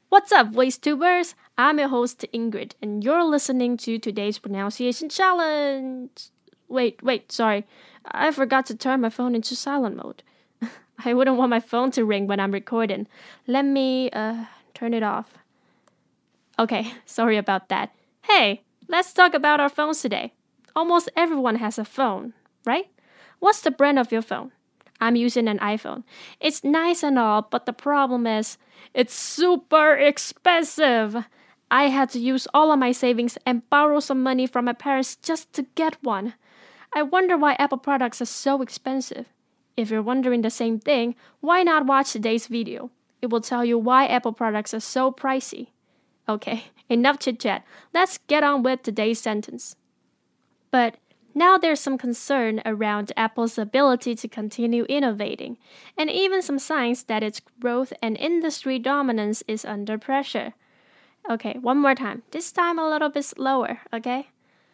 What's up, VoiceTubers? I'm your host, Ingrid, and you're listening to today's pronunciation challenge. Wait, sorry. I forgot to turn my phone into silent mode. I wouldn't want my phone to ring when I'm recording. Let me, turn it off. Okay, sorry about that. Hey, let's talk about our phones today. Almost everyone has a phone, right? What's the brand of your phone? I'm using an iPhone. It's nice and all, but the problem is, it's super expensive. I had to use all of my savings and borrow some money from my parents just to get one. I wonder why Apple products are so expensive. If you're wondering the same thing, why not watch today's video? It will tell you why Apple products are so pricey. Okay, enough chit-chat. Let's get on with today's sentence. But now there's some concern around Apple's ability to continue innovating, and even some signs that its growth and industry dominance is under pressure. Okay, one more time. This time a little bit slower, okay?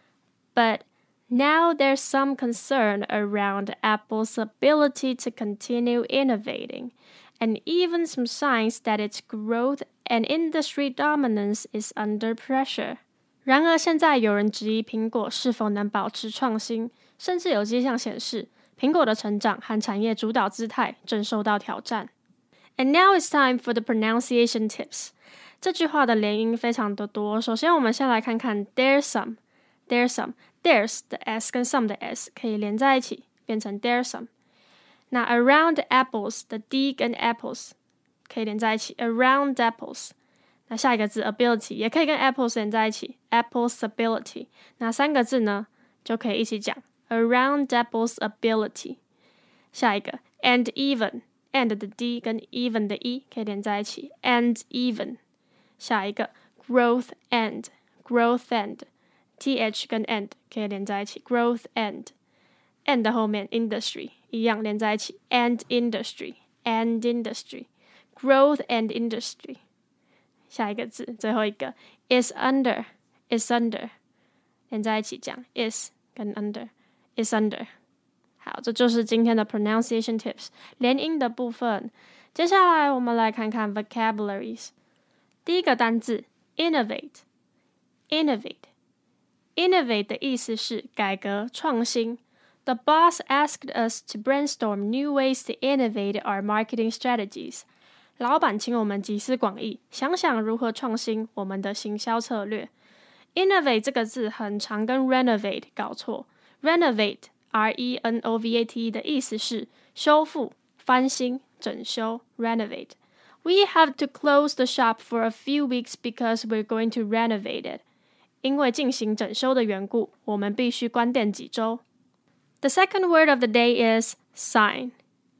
But now there's some concern around Apple's ability to continue innovating, and even some signs that its growth and industry dominance is under pressure. 然而现在有人质疑苹果是否能保持创新，甚至有迹象显示苹果的成长和产业主导姿态正受到挑战。And now it's time for the pronunciation tips. 这句话的连音非常的多，首先我们先来看看 there's some。there's 的 s 跟 some 的 s 可以连在一起变成 there's some。那 around apples 的 d 跟 apples 可以连在一起 around apples。那下一个字 ability 也可以跟 apples 连在一起 apples ability。那三个字呢就可以一起讲 around apples ability。下一个 and even and 的 d 跟 even 的 e 可以连在一起 and even。下一个 growth and th 跟 and 可以连在一起 growth and 的后面 industry 一样连在一起 and industry growth and industry。下一个字最后一个 is under 连在一起讲 is 跟 under is under。 好，这就是今天的 pronunciation tips 连音的部分。接下来我们来看看 vocabularies。 第一个单字 innovate 的意思是改革创新。 The boss asked us to brainstorm new ways to innovate our marketing strategies。老板请我们集思广益，想想如何创新我们的行销策略。Innovate 这个字很常跟 renovate 搞错。Renovate R-E-N-O-V-A-T 的意思是修复、翻新、整修 renovate。 We have to close the shop for a few weeks because we're going to renovate it。 因为进行整修的缘故，我们必须关店几周。The second word of the day is sign。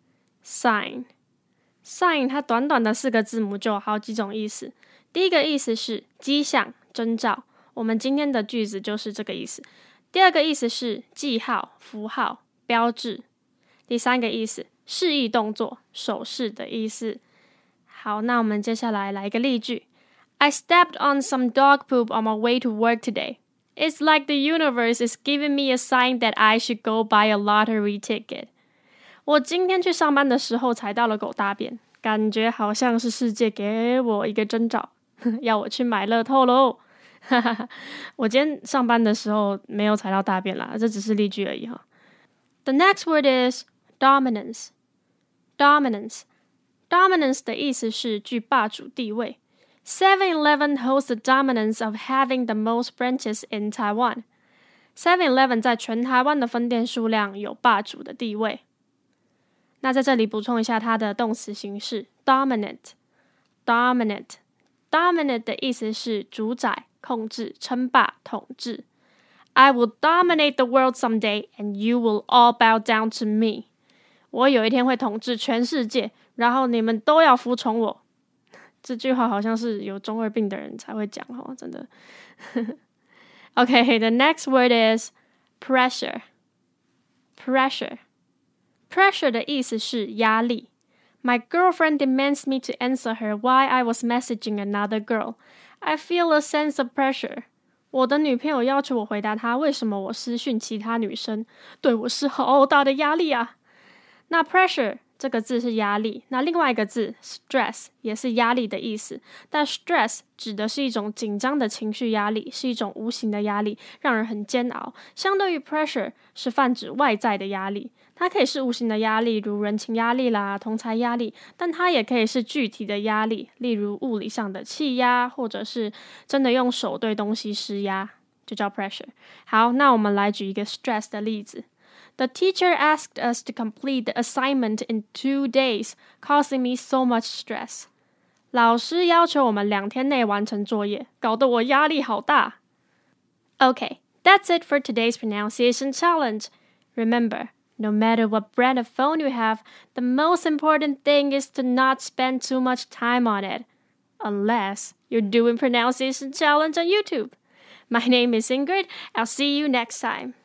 Sign 它短短的4个字母就有好几种意思。第一个意思是迹象、征兆，我们今天的句子就是这个意思。第二个意思是记号、符号、标志。第三个意思示意动作、手势的意思。好，那我们接下来来一个例句。I stepped on some dog poop on my way to work today. It's like the universe is giving me a sign that I should go buy a lottery ticket。我今天去上班的时候踩到了狗大便，感觉好像是世界给我一个征兆，要我去买乐透咯。我今天上班的时候没有踩到大便啦，这只是例句而已哈。The next word is dominance。 Dominance 的意思是具霸主地位。7-Eleven holds the dominance of having the most branches in Taiwan。 7-Eleven 在全台湾的分店数量有霸主的地位。那在这里补充一下它的动词形式 dominate 的意思是主宰、控制、称霸、统治。 I will dominate the world someday and you will all bow down to me。 我有一天会统治全世界，然后你们都要服從我。这句话好像是有中二病的人才会讲哦，真的。Okay, the next word is pressure。 Pressure 的意思是压力。 My girlfriend demands me to answer her why I was messaging another girl. I feel a sense of pressure. 我的女朋友要求我回答她为什么我私讯其他女生，对我是好大的压力啊。那 pressure 这个字是压力，那另外一个字 stress 也是压力的意思，但 stress 指的是一种紧张的情绪压力，是一种无形的压力，让人很煎熬。相对于 pressure 是泛指外在的压力，它可以是无形的压力，如人情压力啦、同侪压力，但它也可以是具体的压力，例如物理上的气压，或者是真的用手对东西施压，就叫 pressure。好，那我们来举一个 stress 的例子。The teacher asked us to complete the assignment in 2 days, causing me so much stress. 老师要求我们2天内完成作业，搞得我压力好大。Okay, that's it for today's pronunciation challenge. Remember, no matter what brand of phone you have, the most important thing is to not spend too much time on it. Unless you're doing pronunciation challenge on YouTube. My name is Ingrid. I'll see you next time.